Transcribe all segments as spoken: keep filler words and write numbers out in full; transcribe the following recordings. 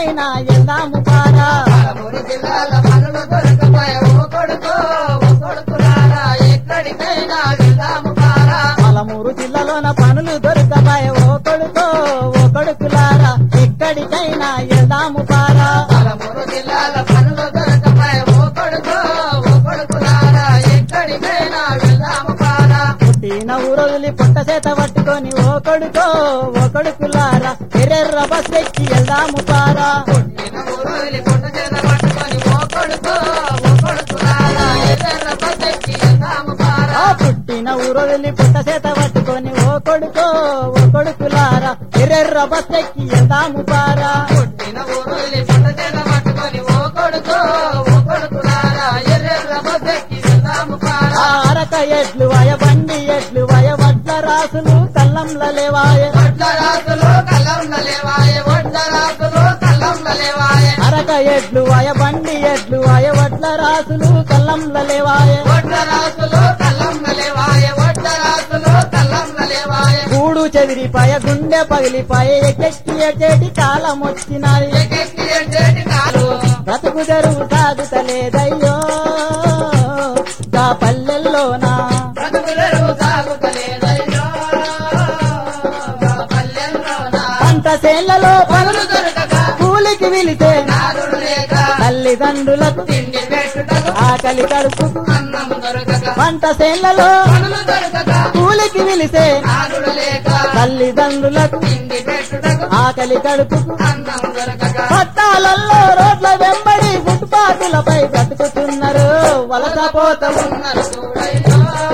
ఎక్కడికైనా వెళ్దాము పారా పాలమూరు జిల్లాల పనులు దొరకపాయ ఓ కొడుకో ఓ కొడుకులారా ఎక్కడికైనా వెళ్దాము పారా పాలమూరు జిల్లాలోన పనులు దొరకబాయ ఓ కొడుకో ఓ కొడుకులారా ఎక్కడికైనా వెళ్దాము పారా పాలమూరు జిల్లాల పనులు దొరకపాయ ఓ కొడుకో ఓ కొడుకులారా ఎక్కడికైనా వెళ్దాము పారా పుట్టిన ఊరొదిలి పుట్ట చేత పట్టుకొని ఓ కొడుకో ఓ కొడుకులారా ఎర్రెర్ర బస్ ఎక్కి వెళ్దాము పారా పుట్టిన ఊరోలి పుట్ట చేత పట్టుకొని ఓ కొడుకో ఓ కొడుకులారా ఎర్ర బస్ ఎక్కి వెళ్దాము పారా ఆ పుట్టిన ఊరొదిలి పుట్ట చేత పట్టుకొని ఓ కొడుకో ఓ కొడుకులారా ఎర్రెర్ర బస్ ఎక్కి వెళ్దాము పారా పుట్టిన ఊరోలి పుట్ట చేత పట్టుకొని ఓ కొడుకో ఓ కొడుకులారా ఎర్ర బస్ ఎక్కి వెళ్దాము పారా ఆ అరక ఎడ్లు వయ బండి ఎడ్లు వయ వడ్ల రాసులు కల్లంల లేవాయ వడ్ల రాసులు కల్లంల లేవాయ వడ్ల రాసులు కల్లంల లేవాయ అరక ఎడ్లు వయ బండి ఎడ్లు వయ వడ్ల రాసులు కల్లంల లేవాయ వడ్ల రాసులు కల్లంల లేవాయ వడ్ల రాసులు కల్లంల లేవాయ గూడు చెదిరిపాయ గుండె పగిలిపాయ ఎక్కెక్కి ఎక్కేటి కాలం వచ్చినాయి ఎక్కెక్కి ఎడ్డేటి కాలు బ్రతుకు తెరువు సాగుతలేదయ్యో గా పల్లెల్లోనా బ్రతుకులెరువు సాగుతలేదయ్యో మా పల్లెల్లోన పంట చేళ్లలో పనులు దొరకక కూలికి విలితే నాదుడు లేక తల్లిదండ్రులకు తిండి పెట్టుటకు ఆకలి కడుపుకు అన్నము దొరకక పంట చేళ్లలో పనులు దొరకక కూలికి విలితే నాదుడు లేక తల్లిదండ్రులకు తిండి పెట్టుటకు ఆకలి కడుపుకు అన్నం దొరకక పట్టాలల్లో రోడ్ల వెంబడి ఫుట్పాతులపై బ్రతుకుతున్నారు వలసపోతము ఉన్నారు చూడయ్యో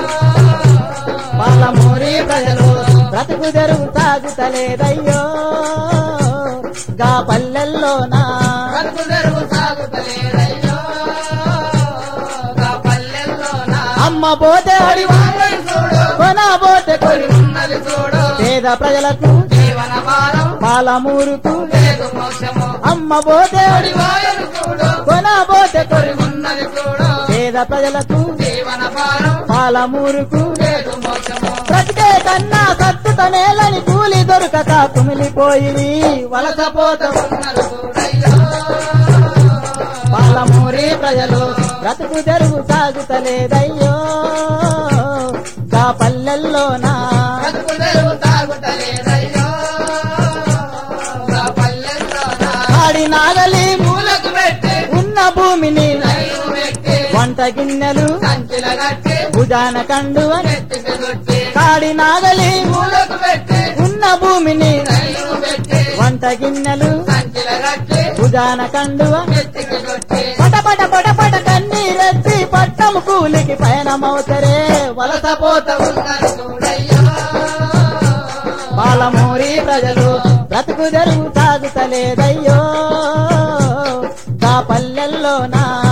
పాలమూరి ప్రజలు బ్రతుకు తెరువు సాగుతలేదయ్యో గా పల్లెల్లోనా బ్రతుకులెరువు సాగుతలేదయ్యో మా పల్లెల్లోన అమ్మ పోతే అడివా వారై చూడు కొన పోతే కొరి ఉన్నది చూడు పేద ప్రజలకు జీవన భారం పాలమూరుకు లేదు మోక్షము అమ్మ పోతే అడి వాయను చూడు కొన పోతే కొరి ఉన్నది చూడు పేద ప్రజలకు జీవన భారం పాలమూరుకు లేదు మోక్షము బ్రతికే కన్నా సత్తుత నేలని కూలి దొరకక కుమిలిపోయి వలసపోతము ఉన్నారు చూడయ్యో పాలమూరి ప్రజలు బ్రతుకు తెరువు సాగుతలేదయ్యో గా పల్లెల్లోనా బ్రతుకులెరువు సాగుతలేదయ్యో మా పల్లెల్లోన ఆడి నాగలి మూలకు పెట్టి ఉన్న భూమిని రైలు పెట్టి వంట గిన్నెలు సంచిల కట్టి భుజాన కండువ నెత్తికి చుట్టి కాడి నాగలి మూలకు పెట్టి ఉన్న భూమిని రైలు పెట్టి వంట గిన్నెలు సంచిల కట్టి భుజాన కండువ నెత్తికి చుట్టి పట పట పట పట కన్నీరెత్తి పట్టము కూలికి పయనమవుతరే వలసపోతము ఉన్నారు చూడయ్యో పాలమూరి ప్రజలు బ్రతుకు తెరువు సాగుతలేదయ్యో గా పల్లెల్లోనా